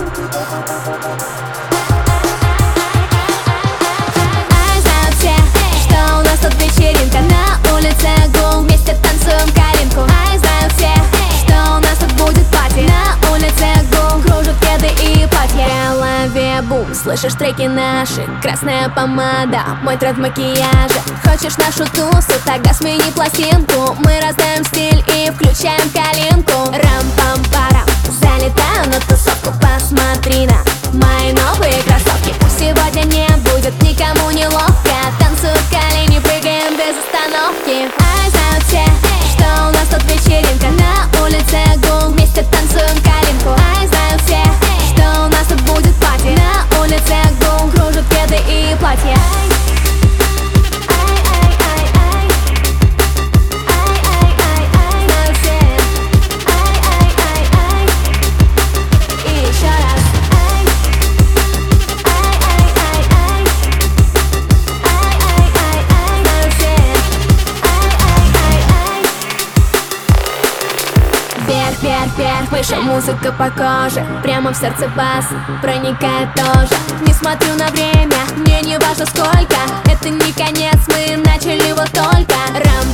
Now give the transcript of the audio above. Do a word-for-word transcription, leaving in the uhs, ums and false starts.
Ай, знают все, что у нас тут вечеринка. На улице гул, вместе танцуем калинку. Ай, знают все, что у нас тут будет пати. На улице гул, кружат кеды и платья. В голове бум, слышишь треки наши. Красная помада, мой тренд в макияже. Хочешь нашу тусу, тогда смени пластинку. Мы раздаем стиль и включаем калинку. Рам-пам-парам, залетаю на тусовку. Посмотри на мои новые кроссовки. Сегодня не будет никому неловко. Танцуют колени, прыгаем без остановки. Ай, знают все, что у нас тут вечеринка. На улице гул, вместе танцуем калинку. Ай, знают все, что у нас тут будет пати. На улице гул, кружат кеды и платья. Вверх, вверх, вверх, выше музыка по коже. Прямо в сердце бас проникает тоже. Не смотрю на время, мне не важно сколько. Это не конец, мы начали вот только. Рам